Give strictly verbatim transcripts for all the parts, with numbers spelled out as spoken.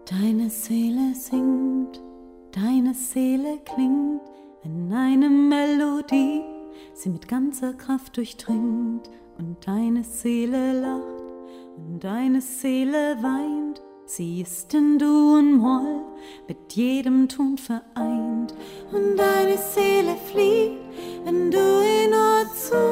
Deine Seele singt, deine Seele klingt, wenn eine Melodie sie mit ganzer Kraft durchdringt. Und deine Seele lacht und deine Seele weint, sie ist in Dur und Moll mit jedem Ton vereint. Und deine Seele fliegt, wenn du ihr nur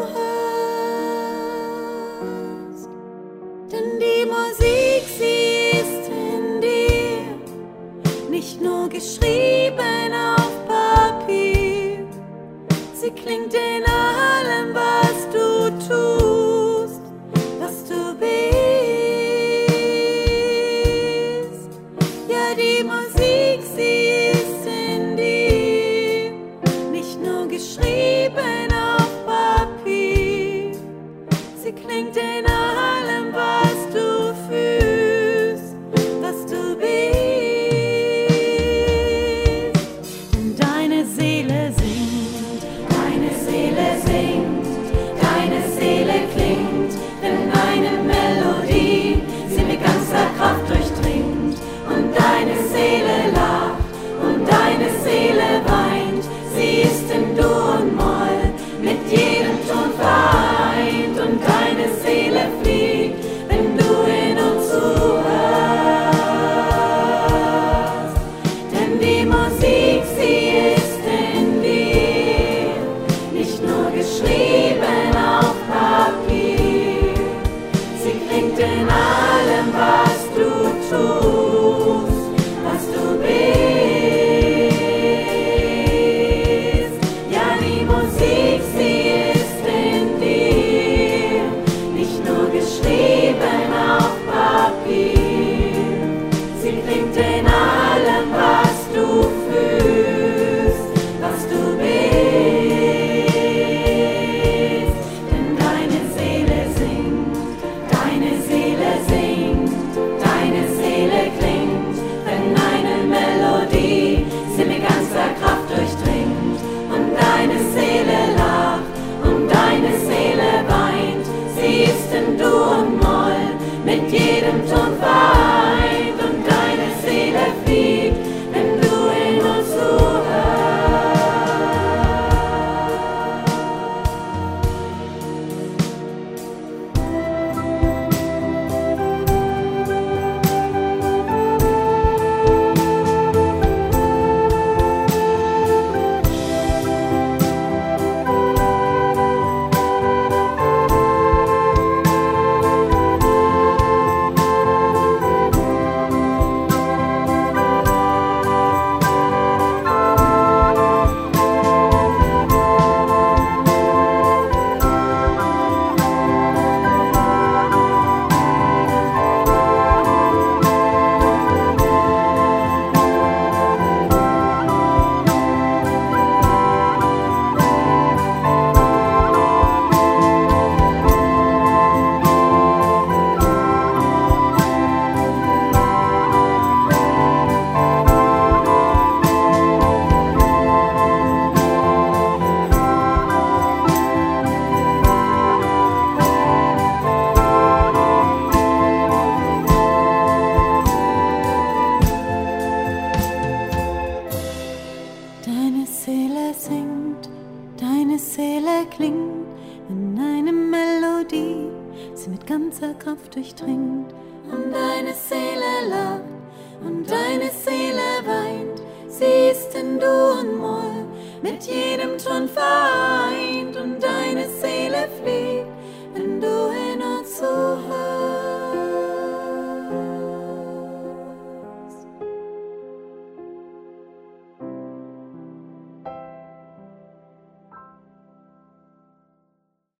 zuhörst. Denn die Musik, sie ist in dir, nicht nur geschrieben auf Papier. Sie klingt in allem, was du tust, was du bist. Ja, die Musik, sie ist in dir, nicht nur geschrieben auf Papier. Sie klingt in allem, was du fühlst, was du bist. Und deine Seele singt, deine Seele singt, deine Seele klingt, wenn eine Melodie sie mit ganzer Kraft durchdringt. Und deine Seele lacht und deine Seele weint, sie ist in Dur und Moll mit jedem Ton vereint. Und deine Seele fliegt, wenn du ihr nur zuhörst. Denn die Musik, sie ist in dir, nicht nur geschrieben auf Papier. Sie klingt in allem, was du tust, was du bist. Ja, die Musik, sie ist in dir, nicht nur geschrieben auf Papier. Sie klingt in allem, was du fühlst, was du bist. Denn deine Seele singt, deine Seele singt, deine Seele klingt, wenn eine Melodie sie mit ganzer Kraft durchdringt. Und deine Seele lacht und deine Seele weint, sie ist in Dur und Moll mit jedem Ton vereint. Und deine Seele fliegt, wenn du ihr nur Deine Seele singt, deine Seele klingt, wenn eine Melodie sie mit ganzer Kraft durchdringt. Und deine Seele lacht und deine Seele weint, sie ist in Dur und Moll mit jedem Ton vereint. Und